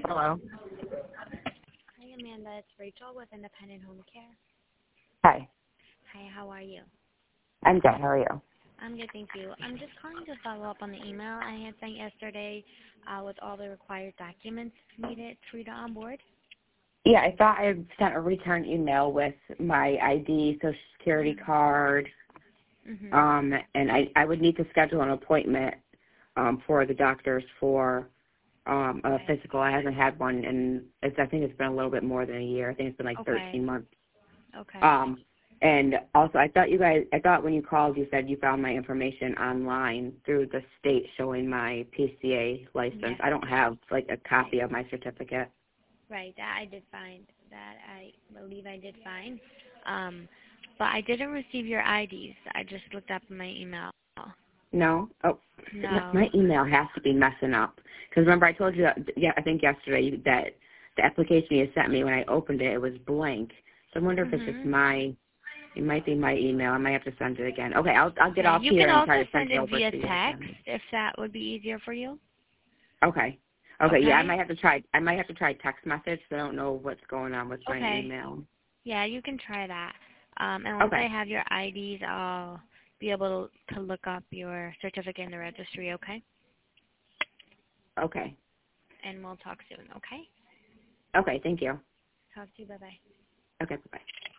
Hello. Hi, Amanda. It's Rachel with Independent Home Care. Hi. Hi, how are you? I'm good. How are you? I'm good, thank you. I'm just calling to follow up on the email I had sent yesterday with all the required documents needed for you to onboard. Yeah, I thought I sent a return email with my ID, Social Security card, and I would need to schedule an appointment for the doctors for a physical. I haven't had one, and I think it's been a little bit more than a year. I think it's been like 13 months. Okay. And also, I thought when you called, you said you found my information online through the state showing my PCA license. Yes. I don't have like a copy of my certificate. Right, that I did find. That I believe I did find. But I didn't receive your IDs. I just looked up in my email. No? Oh, No. my email has to be messing up. Because remember I told you, I think yesterday, that the application you sent me, when I opened it, it was blank. So I wonder if it's just it might be my email. I might have to send it again. Okay, I'll get off You here can and also try to send send it it over via to you text again. if that would be easier for you. Okay. Okay, yeah, I Okay? might have to try text message, so I don't know what's going on with my Okay. email. Yeah, you can try that. And once I Okay. have your IDs, I'll be able to look up your certificate in the registry, okay? Okay. And we'll talk soon, okay? Okay, thank you. Talk to you. Bye-bye. Okay, bye-bye.